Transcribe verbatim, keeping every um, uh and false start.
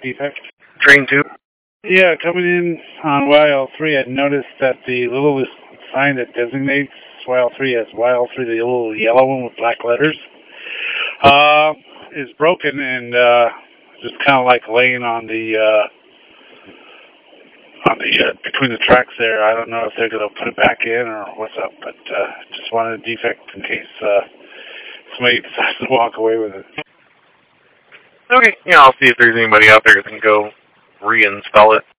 defect? Train two. Yeah, coming in on Y L three, I noticed that the little sign that designates Y L three as Y L three, the little yellow one with black letters, uh, is broken and uh, just kind of like laying on the uh, on the uh, between the tracks there. I don't know if they're going to put it back in or what's up, but uh, just wanted a defect in case uh, somebody decides to walk away with it. Okay, yeah, I'll see if there's anybody out there that can go reinstall it.